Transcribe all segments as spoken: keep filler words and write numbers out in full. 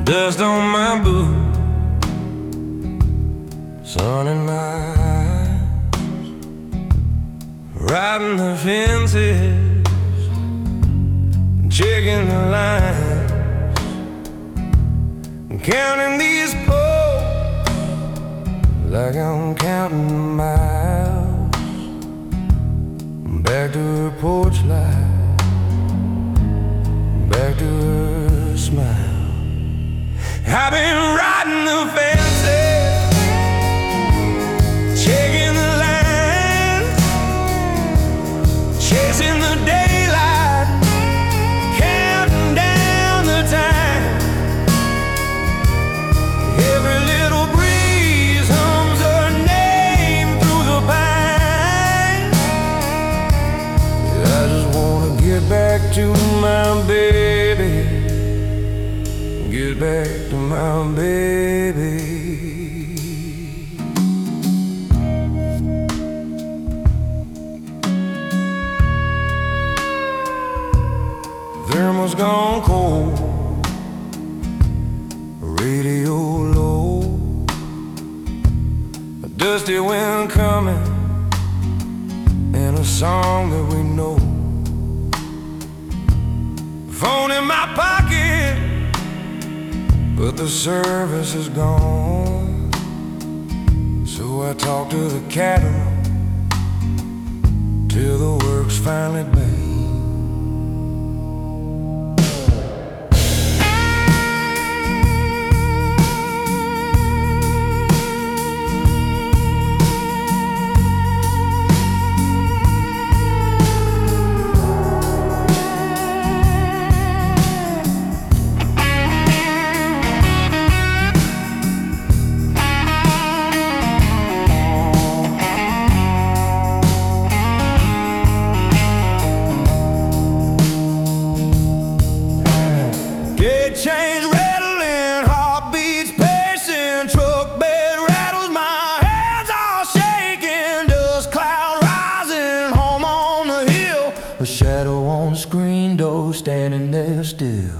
Dust on my boots, sun in my eyes, riding the fences, checking the lines, counting these posts like I'm counting miles. Back to her porch light, back to her smile. I've been riding the fences, checking the lines, chasing the daylight, counting down the time. Every little breeze hums her name through the pines. I just wanna get back to my baby, get back to my baby. Thermal's gone cold, radio low, a dusty wind coming, and a song that we know. Phone in my pocket, but the service is gone. So I talk to the cattle till the work's finally done. Chains rattling, heartbeats pacing, truck bed rattles, my hands all shaking, dust cloud rising, home on the hill, a shadow on the screen door, standing there still.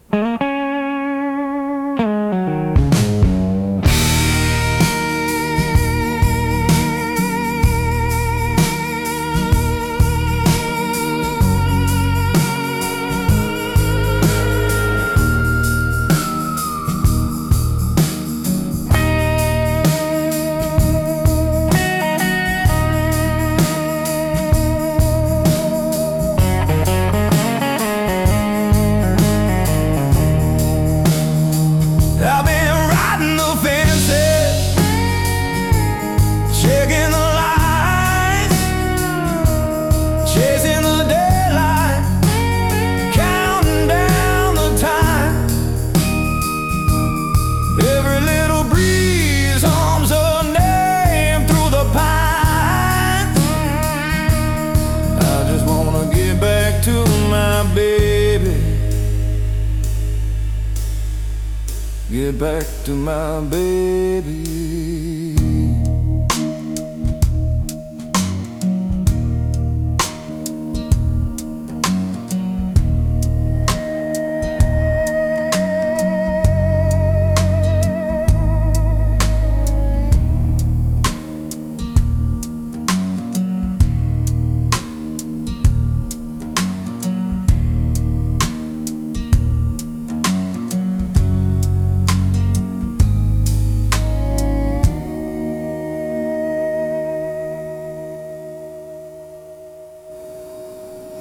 To my baby, get back to my baby.